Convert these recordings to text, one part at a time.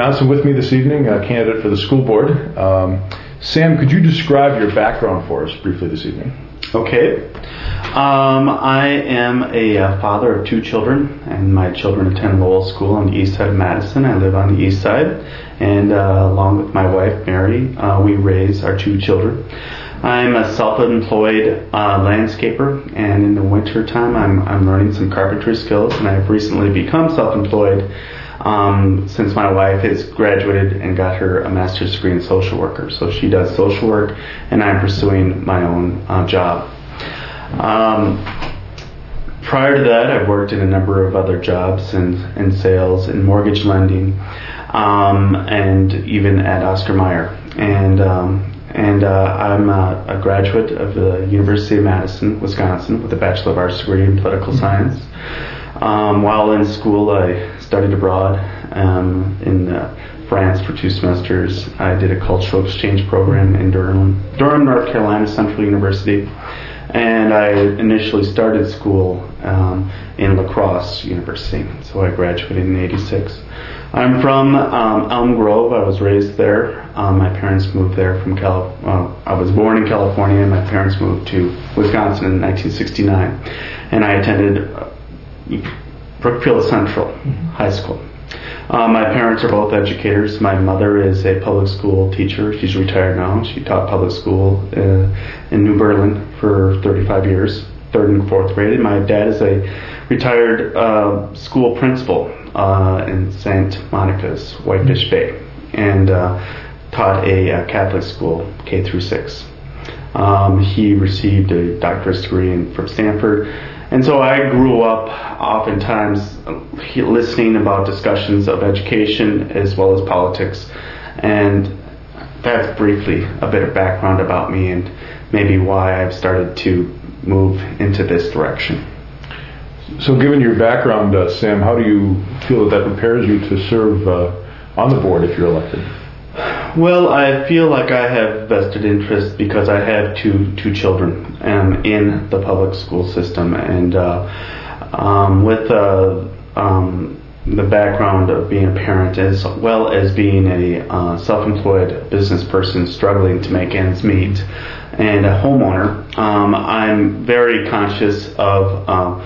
Johnson with me this evening, a candidate for the school board. Sam, could you describe your background for us briefly this evening? Okay. I am a father of 2 children, and my children attend Lowell School on the east side of Madison. I live on the east side, and along with my wife, Mary, we raise our 2 children. I'm a self-employed landscaper, and in the winter time, I'm learning some carpentry skills, and I've recently become self-employed since my wife has graduated and got her a master's degree in social worker. So she does social work, and I'm pursuing my own job. Prior to that, I've worked in a number of other jobs in sales, in mortgage lending, and even at Oscar Mayer. And I'm a graduate of the University of Madison, Wisconsin, with a Bachelor of Arts degree in political science. While in school, I studied abroad in France for 2 semesters. I did a cultural exchange program in Durham, North Carolina Central University. And I initially started school in La Crosse University, so I graduated in '86. I'm from Elm Grove. I was raised there. My parents moved there from I was born in California, and my parents moved to Wisconsin in 1969. And I attended Brookfield Central High School. My parents are both educators. My mother is a public school teacher. She's retired now. She taught public school in New Berlin for 35 years, 3rd and 4th grade. And my dad is a retired school principal in St. Monica's, Whitefish Bay, and taught a Catholic school, K through 6. He received a doctorate degree from Stanford. And so I grew up oftentimes listening about discussions of education as well as politics. And that's briefly a bit of background about me and maybe why I've started to move into this direction. So given your background, Sam, how do you feel that prepares you to serve on the board if you're elected? Well, I feel like I have vested interest because I have two children in the public school system, and with the background of being a parent as well as being a self-employed business person struggling to make ends meet and a homeowner, I'm very conscious of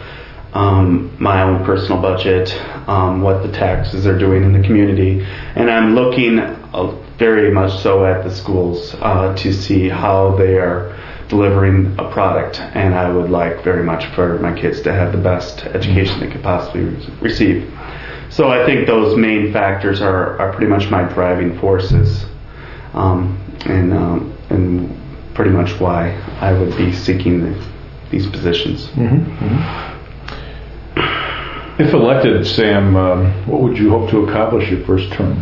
my own personal budget, what the taxes are doing in the community, and I'm looking very much so at the schools to see how they are delivering a product, and I would like very much for my kids to have the best education they could possibly receive. So I think those main factors are pretty much my driving forces, and pretty much why I would be seeking these positions. Mm-hmm. Mm-hmm. If elected, Sam, what would you hope to accomplish your first term?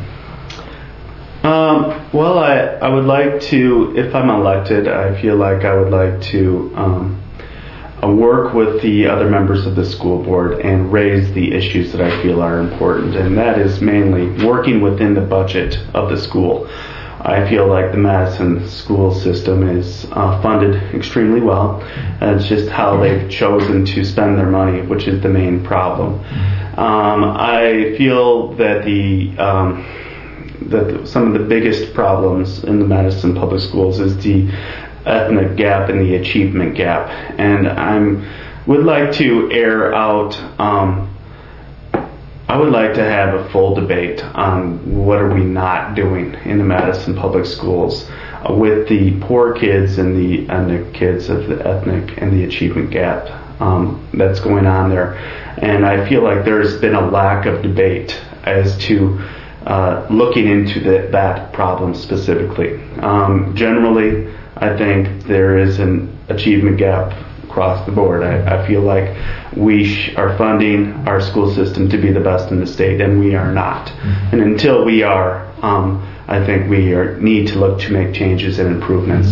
Well, I would like to, if I'm elected, I feel like I would like to work with the other members of the school board and raise the issues that I feel are important, and that is mainly working within the budget of the school. I feel like the Madison school system is funded extremely well, and it's just how they've chosen to spend their money, which is the main problem. I feel that that some of the biggest problems in the Madison public schools is the ethnic gap and the achievement gap, and would like to air out. I would like to have a full debate on what are we not doing in the Madison public schools with the poor kids and the kids of the ethnic and the achievement gap that's going on there, and I feel like there's been a lack of debate as to looking into that problem specifically. Generally, I think there is an achievement gap across the board. I feel like we are funding our school system to be the best in the state, and we are not. And until we are, I think we need to look to make changes and improvements.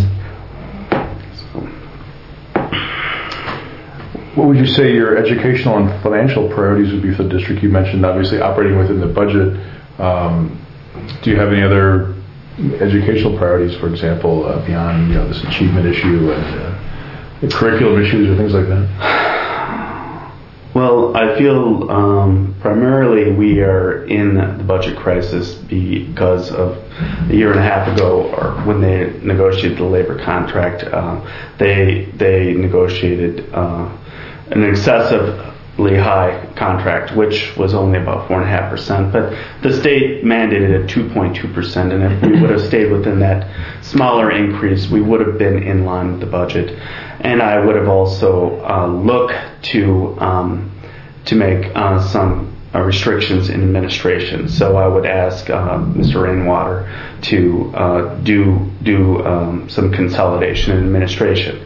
What would you say your educational and financial priorities would be for the district? You mentioned obviously operating within the budget. Do you have any other educational priorities, for example, beyond this achievement issue and the curriculum issues or things like that? Well, I feel primarily we are in the budget crisis because of a year and a half ago, or when they negotiated the labor contract, they negotiated an excessively high contract, which was only about 4.5%, but the state mandated at 2.2%, and if we would have stayed within that smaller increase, we would have been in line with the budget. And I would have also looked to make some restrictions in administration. So I would ask Mr. Rainwater to do some consolidation in administration.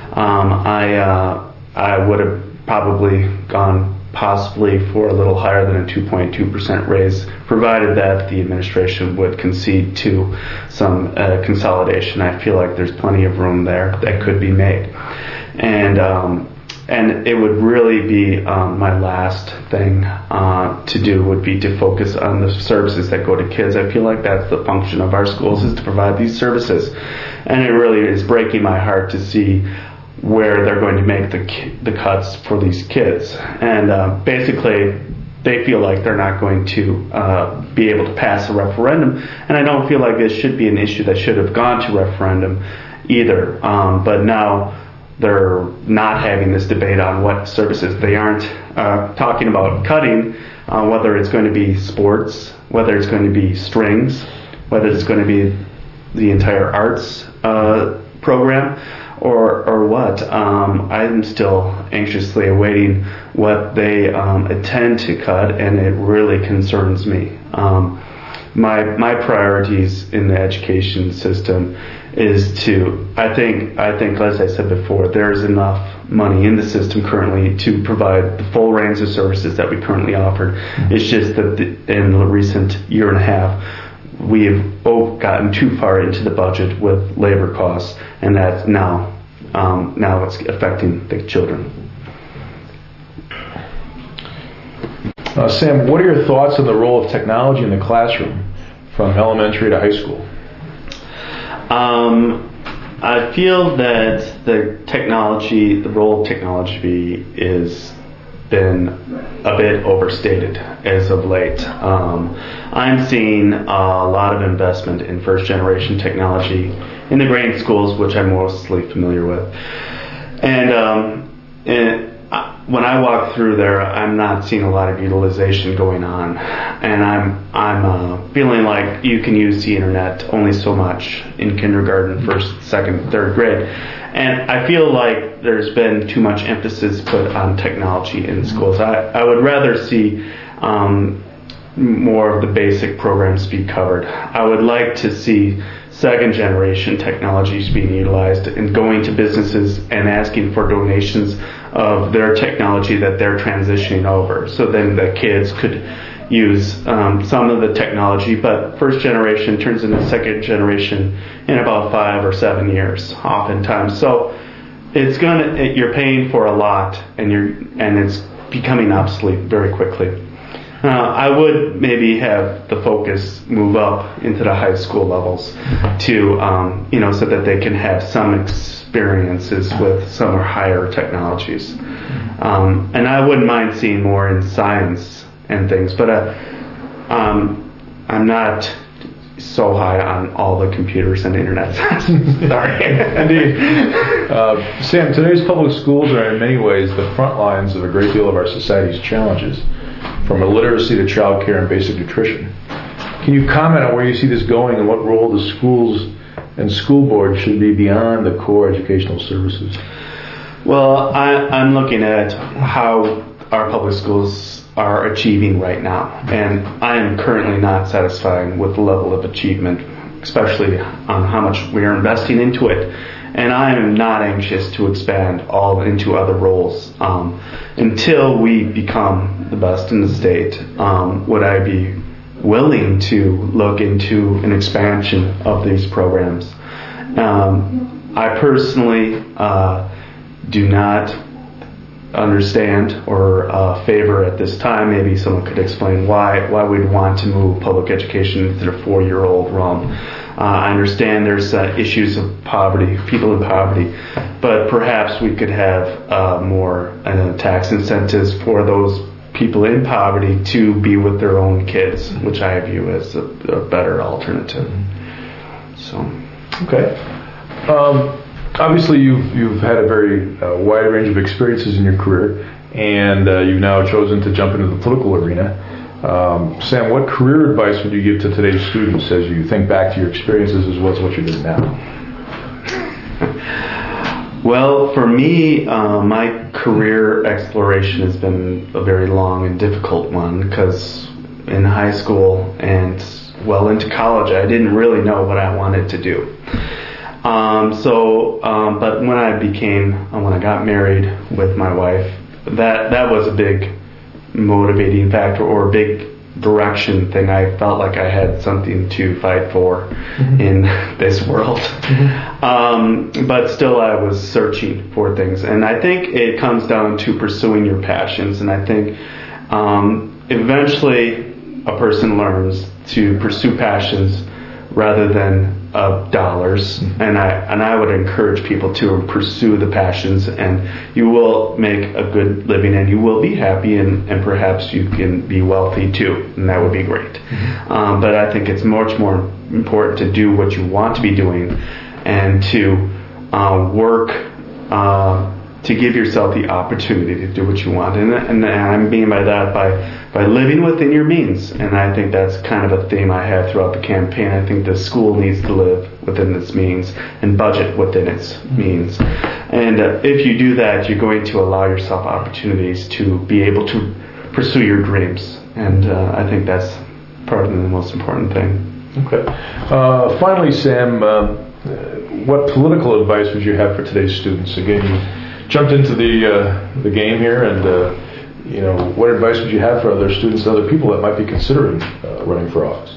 I would have probably gone possibly for a little higher than a 2.2% raise, provided that the administration would concede to some consolidation. I feel like there's plenty of room there that could be made. And it would really be my last thing to do would be to focus on the services that go to kids. I feel like that's the function of our schools, is to provide these services. And it really is breaking my heart to see where they're going to make the cuts for these kids. And basically, they feel like they're not going to be able to pass a referendum. And I don't feel like this should be an issue that should have gone to referendum either. But now they're not having this debate on what services. They aren't talking about cutting, whether it's going to be sports, whether it's going to be strings, whether it's going to be the entire arts program, or what. I'm still anxiously awaiting what they intend to cut, and it really concerns me. My priorities in the education system is to, I think, as I said before, there's enough money in the system currently to provide the full range of services that we currently offer. It's just that in the recent year and a half, we have both gotten too far into the budget with labor costs, and that's now it's affecting the children. Sam, what are your thoughts on the role of technology in the classroom from elementary to high school? I feel that the role of technology is been a bit overstated as of late. I'm seeing a lot of investment in first generation technology in the grade schools, which I'm mostly familiar with. And when I walk through there, I'm not seeing a lot of utilization going on, and I'm feeling like you can use the internet only so much in kindergarten, first, second, third grade. And I feel like there's been too much emphasis put on technology in schools. I would rather see more of the basic programs be covered. I would like to see second generation technologies being utilized and going to businesses and asking for donations of their technology that they're transitioning over. So then the kids could use some of the technology, but first generation turns into second generation in about 5 or 7 years, oftentimes. So you're paying for a lot, and it's becoming obsolete very quickly. I would maybe have the focus move up into the high school levels to, so that they can have some experiences with some higher technologies. And I wouldn't mind seeing more in science and things, but I'm not so high on all the computers and internet. Sorry. Indeed. Sam, today's public schools are in many ways the front lines of a great deal of our society's challenges, from illiteracy to child care and basic nutrition. Can you comment on where you see this going and what role the schools and school boards should be beyond the core educational services? Well, I'm looking at how our public schools are achieving right now, and I am currently not satisfied with the level of achievement, especially on how much we are investing into it. And I am not anxious to expand all into other roles. Until we become the best in the state, would I be willing to look into an expansion of these programs. I personally do not understand or favor at this time. Maybe someone could explain why we'd want to move public education into the 4-year-old realm. I understand there's issues of poverty, people in poverty, but perhaps we could have more tax incentives for those people in poverty to be with their own kids, which I view as a better alternative. So, okay. Obviously, you've had a very wide range of experiences in your career, and you've now chosen to jump into the political arena. Sam, what career advice would you give to today's students as you think back to your experiences as well as what you're doing now? Well, for me, my career exploration has been a very long and difficult one, because in high school and well into college, I didn't really know what I wanted to do. But when I got married with my wife, that was a big motivating factor, or a big direction thing. I felt like I had something to fight for in this world. But still, I was searching for things. And I think it comes down to pursuing your passions. And I think eventually a person learns to pursue passions rather than dollars. And I would encourage people to pursue the passions, and you will make a good living, and you will be happy, and perhaps you can be wealthy too, and that would be great. But I think it's much more important to do what you want to be doing, and to work to give yourself the opportunity to do what you want. And I mean by that by living within your means. And I think that's kind of a theme I have throughout the campaign. I think the school needs to live within its means and budget within its means. And if you do that, you're going to allow yourself opportunities to be able to pursue your dreams. And I think that's probably the most important thing. Okay. Finally, Sam, what political advice would you have for today's students? Again, you jumped into the game here, and what advice would you have for other students and other people that might be considering running for office?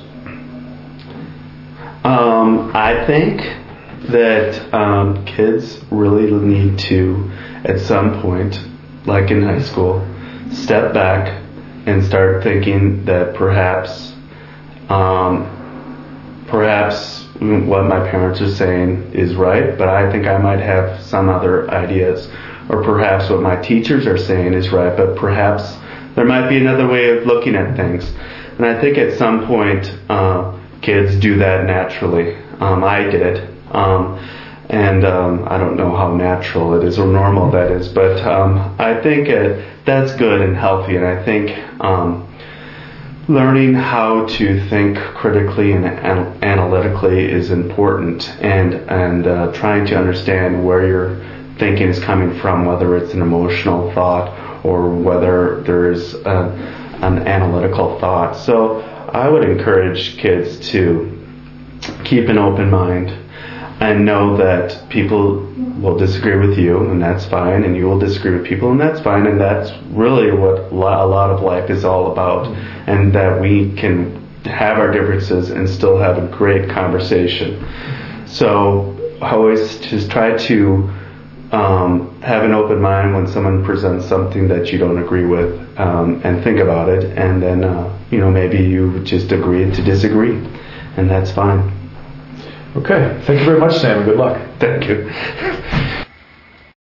I think that kids really need to, at some point, like in high school, step back and start thinking that perhaps what my parents are saying is right, but I think I might have some other ideas. Or perhaps what my teachers are saying is right, but perhaps there might be another way of looking at things. And I think at some point, kids do that naturally. I did. And I don't know how natural it is or normal that is, but I think that's good and healthy. And I think learning how to think critically and analytically is important, and trying to understand where your thinking is coming from, whether it's an emotional thought or whether there's an analytical thought. So I would encourage kids to keep an open mind and know that people will disagree with you, and that's fine, and you will disagree with people, and that's fine, and that's really what a lot of life is all about, and that we can have our differences and still have a great conversation. So always just try to have an open mind when someone presents something that you don't agree with, and think about it, and then maybe you just agree to disagree, and that's fine. Okay, thank you very much, Sam, and good luck. Thank you.